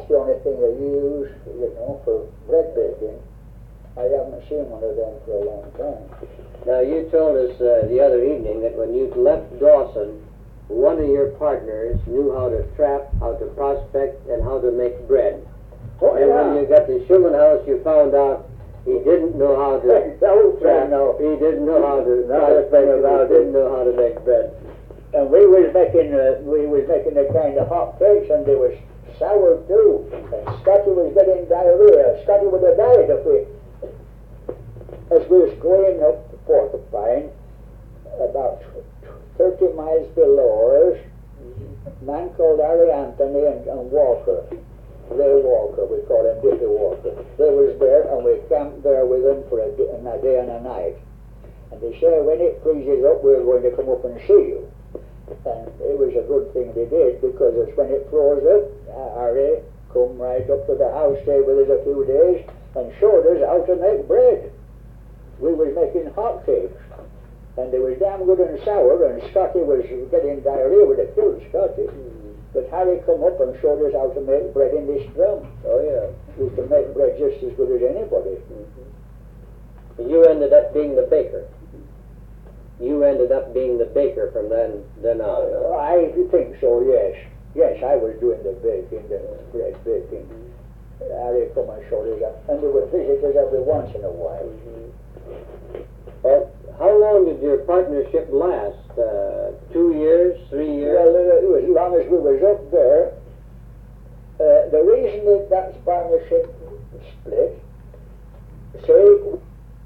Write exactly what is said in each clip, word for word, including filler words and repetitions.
that's the only thing they use, you know, for bread baking. I haven't seen one of them for a long time. Now, you told us uh, the other evening that when you left Dawson, one of your partners knew how to trap, how to prospect, and how to make bread. Oh, and yeah. when you got to Schumann House, you found out he didn't know how to no, trap. no. He didn't know how to Not prospect, and about he didn't know how to make bread. And we was making uh, we was making a kind of hot cakes, and they was sour too. And Scotty was getting diarrhea. Scotty would have died if we, as we was going up to Porcupine, about thirty miles below us, a man called Harry Anthony and, and Walker, Ray Walker, we call him Dicky Walker. They was there, and we camped there with them for a day, a day and a night. And they said, when it freezes up, we're going to come up and see you. And it was a good thing they did, because it's when it froze up, Harry come right up to the house, stayed with us a few days, and showed us how to make bread. We was making hot cakes, and they was damn good and sour, and Scotty was getting diarrhea with it killed Scotty. Mm-hmm. But Harry come up and showed us how to make bread in this drum. Oh, yeah. We can make bread just as good as anybody. Mm-hmm. You ended up being the baker. You ended up being the baker from then then on. Uh, I think so, yes. Yes, I was doing the baking, the bread baking. Mm-hmm. Harry come and showed us that. And there were visitors every once in a while. Mm-hmm. Well, how long did your partnership last? Uh, two years, three years? Well, uh, it was as long as we was up there. Uh, the reason that that partnership split, say,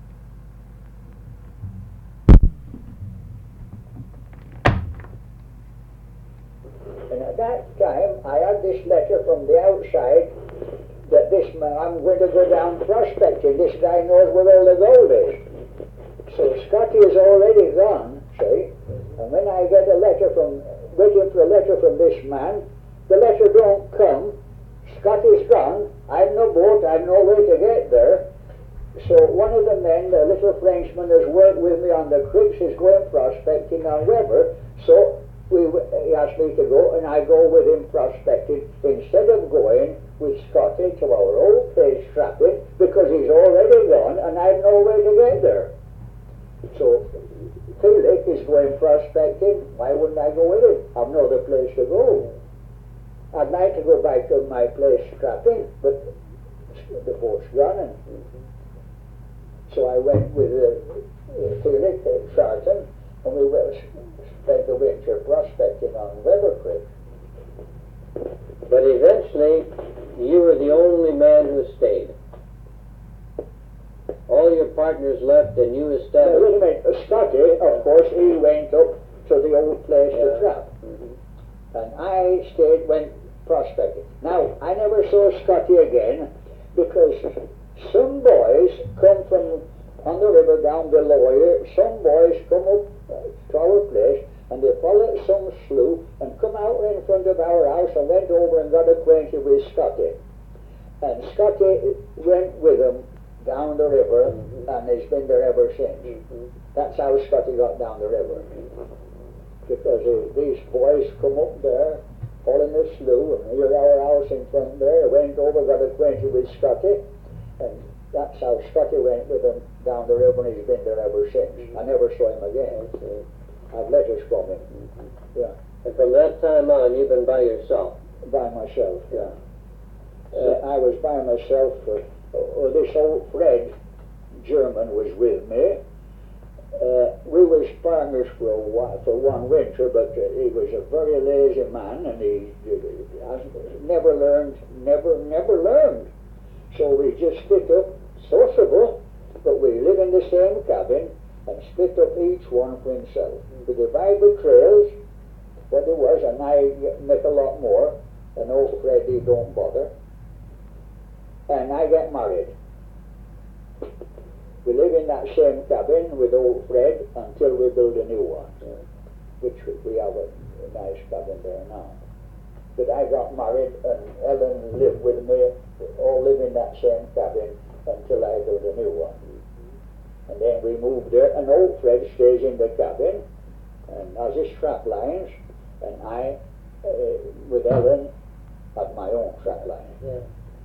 and at that time, I had this letter from the outside that this man, I'm going to go down prospecting. This guy knows where all the gold is. So Scotty is already gone, see? And when I get a letter from, waiting for a letter from this man, the letter don't come. Scotty's gone. I've no boat. I've no way to get there. So one of the men, the little Frenchman who's worked with me on the creeks, is going prospecting on Weber. So we, he asked me to go, and I go with him prospecting instead of going with Scotty to our old place trapping, because he's already gone and I've no way to get there. So Felix is going prospecting. Why wouldn't I go with him? I've no other place to go. I'd like to go back to my place trapping, but the boat's gone. And so I went with uh, Felix uh, Charlton, and we went, spent the winter prospecting on Weber Creek. But eventually, you were the only man who stayed. All your partners left, and you established... Now, wait a minute. Uh, Scotty, of course, he went up to the old place yeah. to trap. Mm-hmm. And I stayed, went prospecting. Now, I never saw Scotty again, because some boys come from on the river down below here. Some boys come up uh, to our place, and they followed some slough and come out in front of our house and went over and got acquainted with Scotty. And Scotty went with them down the river, mm-hmm. and he's been there ever since. Mm-hmm. That's how Scotty got down the river. Because uh, these boys come up there, all in the slough, and here's our house in front there. Went over, got acquainted with Scotty, and that's how Scotty went with them down the river, and he's been there ever since. Mm-hmm. I never saw him again. Mm-hmm. I've letters from him. Mm-hmm. Yeah. And from that time on, you've been by yourself? By myself, yeah. Uh, I was by myself for... Oh, this old Fred German was with me. Uh, we was partners for a while, for one winter, but uh, he was a very lazy man, and he uh, never learned, never, never learned. So we just split up, sociable, but we live in the same cabin, and split up each one for himself. We divide the trails, what there was, and I make a lot more, and old Fred, he don't bother. And I get married. We live in that same cabin with old Fred until we build a new one, yeah. Which we have a, a nice cabin there now. But I got married, and Ellen lived with me, all live in that same cabin until I build a new one. Mm-hmm. And then we moved there, and old Fred stays in the cabin and has his strap lines, and I, uh, with Ellen, at my own trap line. Yeah.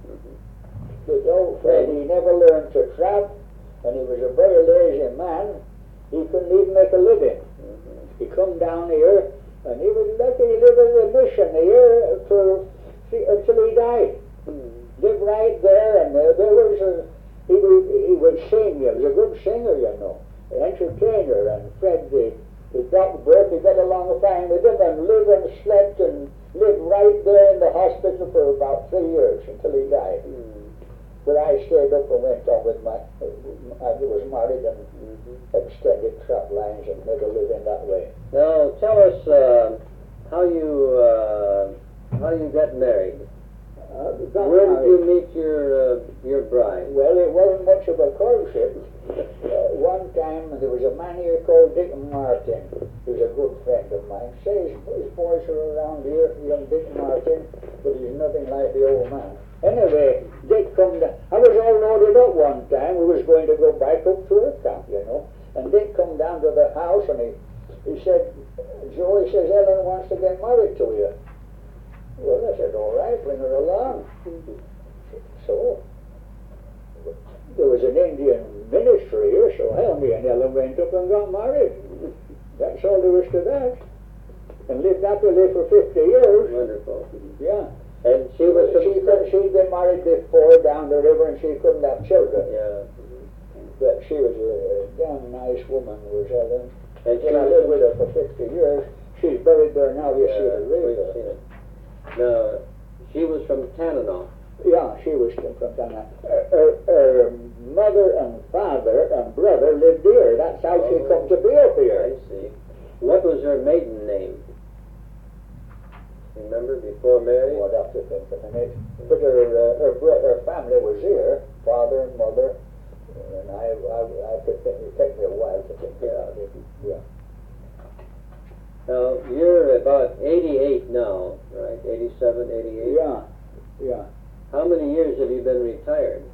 The old Fred, he never learned to trap, and he was a very lazy man. He couldn't even make a living. Mm-hmm. He come down here, and he was lucky to live in the mission here for until he died. Mm-hmm. Lived right there, and uh, there was a he would he would sing. He was a good singer, you know, entertainer. And Fred, the the Doc Burke, he got along fine with him, and lived and slept and lived right there in the hospital for about three years until he died. Mm-hmm. But I stayed up and went on with my. I was married and Mm-hmm. extended trap lines and made a living that way. Now tell us uh, how you uh, how you got married. Uh, got Where did married. you meet your uh, your bride? Well, it wasn't much of a courtship. Uh, one time there was a man here called Dick Martin. He was a good friend of mine. Say his, his boys are around here, young Dick Martin, but he's nothing like the old man. Anyway, Dick come down. I was all loaded up one time. We was going to go back up to our camp, you know. And Dick come down to the house and he he said, Joe, he says, Ellen wants to get married to you. Well, I said, all right, bring her along. So, there was an Indian ministry here, so hell, me and Ellen went up and got married. That's all there was to that. And lived happily for fifty years. Wonderful. Yeah. And she was from She could, she'd been married before down the river and she couldn't have children. yeah. But she was a damn nice woman, was Ellen. And she When I was lived with her for fifty years, she's buried there now, you see yeah, the we've river. seen it. Now, she was from Tanana. Yeah, she was from Tanana. Her, her, her mother and father and brother lived here. That's how she Oh. come to be up here. I see. What was her maiden name? Remember, before marriage? What have to think a minute. But her, uh, her, bro- her family was here, father and mother, and I, I, I could think, it took me a while to think about it. Yeah. Now, you're about eighty-eight now, right? eighty-seven, eighty-eight? Yeah, yeah. How many years have you been retired?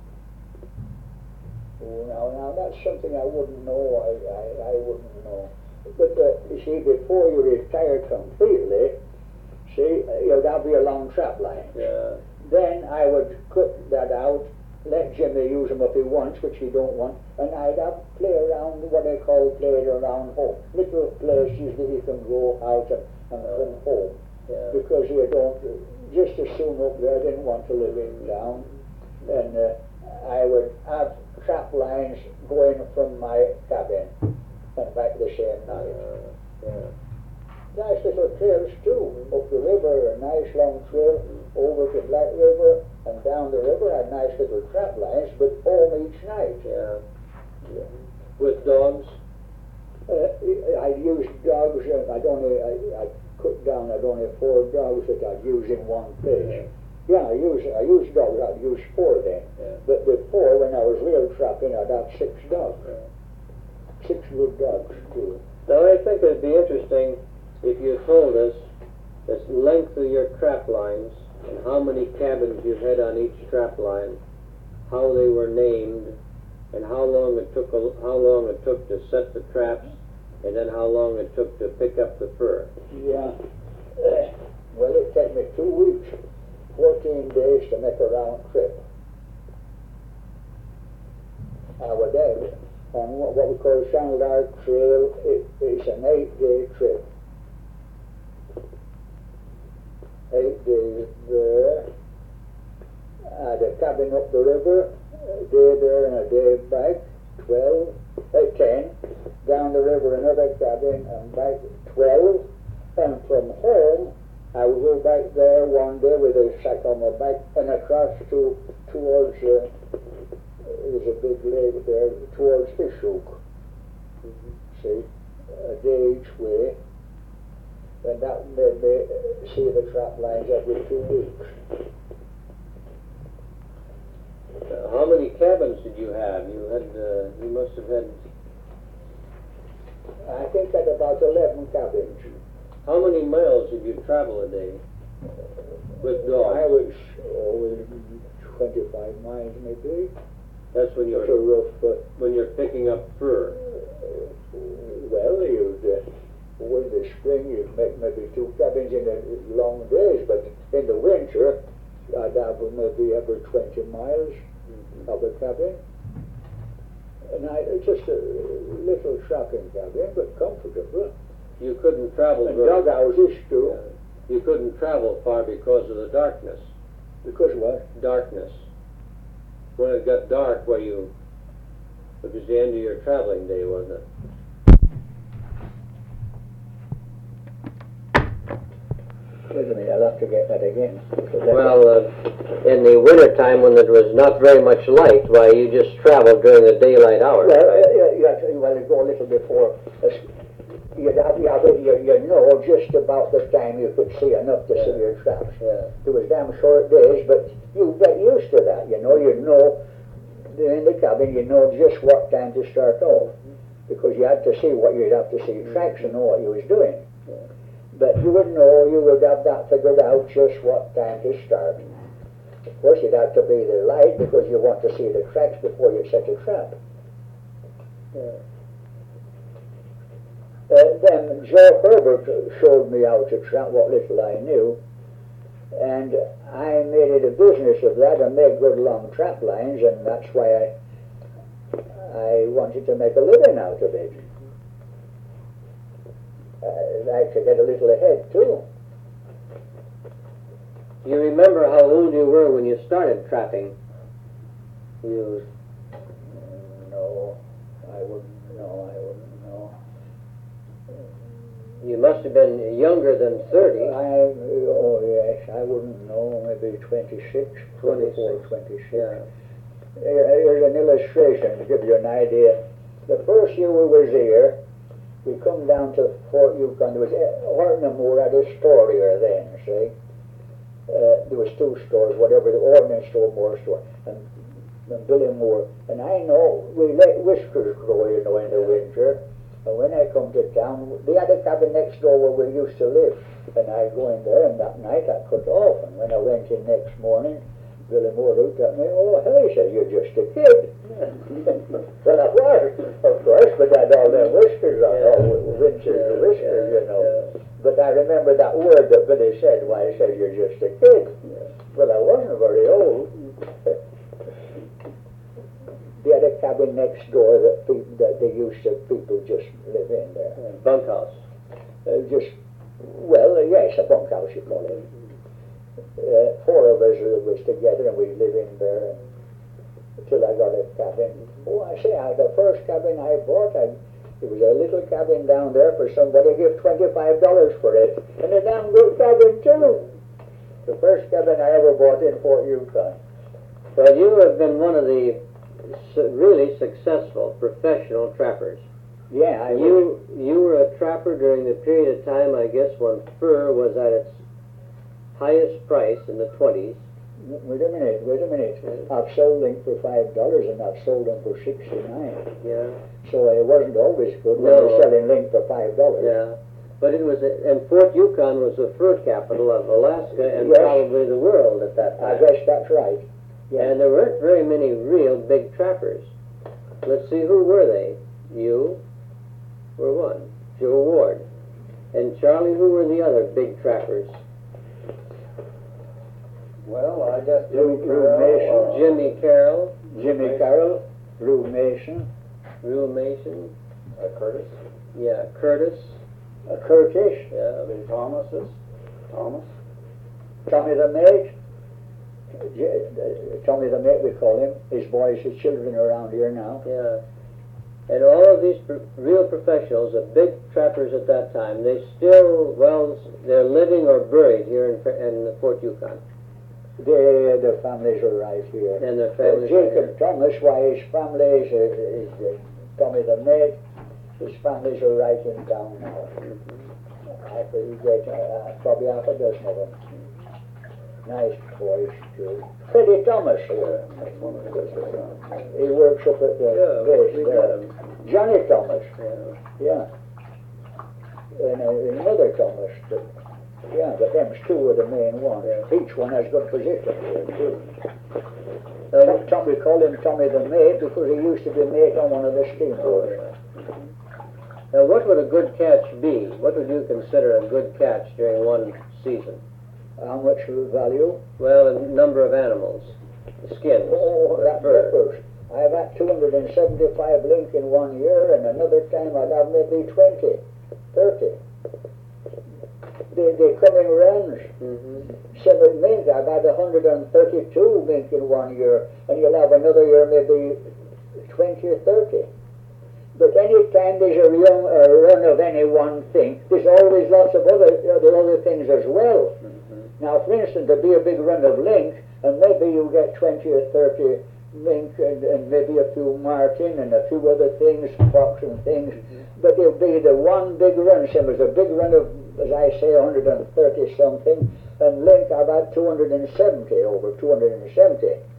Oh, now, now that's something I wouldn't know. I, I, I wouldn't know. But uh, you see, before you retire completely, see, you'd have your long trap line. Yeah. Then I would cut that out, let Jimmy use them if he wants, which he don't want, and I'd have play around what I call play around home. Little places that you can go out and, and come home. Yeah. Because you don't, just as soon up there, I didn't want to live in down. And uh, I would have trap lines going from my cabin and back the same night. Uh, yeah. Nice little trails too, up the river, a nice long trail over to Black River and down the river, had nice little trap lines, but home each night. Yeah. Yeah. With dogs? Uh, I used dogs, and I'd only, I, I cut down, I'd only four dogs that I'd use in one place. Yeah, I use I used dogs, I'd use four then. Yeah. But before, when I was real trapping, I'd have six dogs. Six good dogs too. Now, I think it'd be interesting if you told us the length of your trap lines and how many cabins you had on each trap line, how they were named, and how long it took a, how long it took to set the traps, and then how long it took to pick up the fur. Yeah. Uh, well, it took me two weeks, fourteen days to make a round trip. I was there on what, what we call Channel Arc Trail. It, it's an eight-day trip. Eight days there. I had a cabin up the river, a day there and a day back, twelve, uh, ten. Down the river, another cabin, and back twelve. And from home, I would go back there one day with a sack on my back and across to towards, uh, there's a big lake there, towards Fishhook. Mm-hmm. See, a day each way. And that made me see the trap lines every two weeks. Uh, how many cabins did you have? You had, uh, you must have had. I think that about eleven cabins. How many miles did you travel a day with dogs? I was oh, twenty-five miles maybe. That's when It's a you're rough. Uh, when you're picking up fur. well, you'd uh, in the spring you'd make maybe two cabins in the long days, but in the winter I'd have maybe every twenty miles Mm-hmm. of a cabin. And I, it's just a little trapping cabin, but comfortable. You couldn't travel And very, dog houses too. yeah. You couldn't travel far because of the darkness. Because what? Darkness. When it got dark, where you, it was the end of your traveling day, wasn't it? Wait a minute, I'll have to get that again. Well, uh, in the winter time when it was not very much light, why, you just traveled during the daylight hours, Well, right? uh, you, you have to, well, go a little before. Uh, you'd have, you, have, you, you know just about the time you could see enough to see Yeah. your traps. Yeah. There was damn short days, but you get used to that, you know. You know, in the cabin, you know just what time to start off. Because you had to see what you'd have to see tracks and know what you was doing. Yeah. But you would know, you would have that figured out just what time to start. Of course, you'd have to be the light because you want to see the tracks before you set a trap. Yeah. Uh, then Joe Herbert showed me how to trap what little I knew, and I made it a business of that and made good long trap lines, and that's why I I wanted to make a living out of it. I'd like to get a little ahead too. You remember how old you were when you started trapping? You, No, I wouldn't know. I wouldn't know. you must have been younger than thirty. I oh yes, I wouldn't know. Maybe twenty-six, twenty-four, twenty-six. Yeah. Here- Here's an illustration to give you an idea. The first year we was here, we come down to Fort Yukon. There was Horton Moore had a store here then, see? Uh, there was two stores, whatever, the ordnance store, Moore store, and, and Billy Moore. And I know, we let whiskers grow, you know, in the winter. And when I come to town, they had a cabin next door where we used to live. And I go in there, and that night I cut off. And when I went in next morning, Billy Moore looked at me, oh, hell, he said, you're just a kid. Well, I was, of course, but I had all them whiskers on, Yeah. all Winch's Yeah, whiskers, yeah, you know. yeah. But I remember that word that Billy said, why he said, you're just a kid. Well, I wasn't very old. They had a cabin next door that people, that they used to, people just live in there. Bunkhouse. Uh, just, well, uh, yes, a bunkhouse, you call it. Uh, four of us uh, was together and we live in there until I got a cabin. Oh, I say, I, the first cabin I bought, I, it was a little cabin down there for somebody to give twenty-five dollars for it. And a damn good cabin, too. The first cabin I ever bought in Fort Yukon. Well, you have been one of the su- really successful professional trappers. Yeah, I was. You you were a trapper during the period of time, I guess, when fur was at its highest price in the twenties. Wait a minute, wait a minute. I've sold them for five dollars and I've sold them for sixty-nine. Yeah. So it wasn't always good when No. they're selling link for five dollars. Yeah. But it was, a, and Fort Yukon was the fur capital of Alaska and Yes. probably the world at that I time. guess that's right. Yeah. And there weren't very many real big trappers. Let's see, who were they? You were one, Joe Ward. And Charlie, who were the other big trappers? Well, I guess Lou- Jimmy Lou Carroll, Mason. uh, Jimmy Carroll, Jimmy Carroll, Lou Mason, Rue Mason, uh, Curtis, yeah, Curtis, uh, Curtis, yeah, the Thomases, Thomas. Tommy the Mate, J- uh, Tommy the Mate we call him. His boys, his children are around here now. yeah. And all of these pro- real professionals, the big trappers at that time, they still, well, they're living or buried here in, Fa- in Fort Yukon. They, their families are right here. And their Uh, families are Jacob here. Thomas, why his family is, uh, is uh, Tommy the Mate, his families are right in town now. I forget, uh, probably half a dozen of them. Nice boys too. Freddie Thomas here. That's one of the good ones. He works up at the Yeah, base we there. got 'em. Johnny Thomas, Yeah. yeah. And uh, another Thomas, but, yeah, but them's two are the main ones. Yeah. Each one has good position here too. Um, Tom, we call him Tommy the Mate because he used to be mate on one of the steamboats. Now, what would a good catch be? What would you consider a good catch during one season? How much value? Well, a number of animals, the skins, Oh, or that fur. differs. I've had two hundred seventy-five link in one year, and another time I'd have maybe twenty, thirty. They, they come in runs. Mm-hmm. Same with mink, I've had one hundred thirty-two mink in one year, and you'll have another year maybe twenty or thirty. But any time there's a, young, a run of any one thing, there's always lots of other, other, other things as well. Mm-hmm. Now, for instance, there'll be a big run of link, and maybe you get twenty or thirty mink, and, and maybe a few marten, and a few other things, fox and things. Mm-hmm. But it'll be the one big run, same as a big run of, as I say, one hundred thirty something, and link I've had two hundred seventy, over two hundred seventy.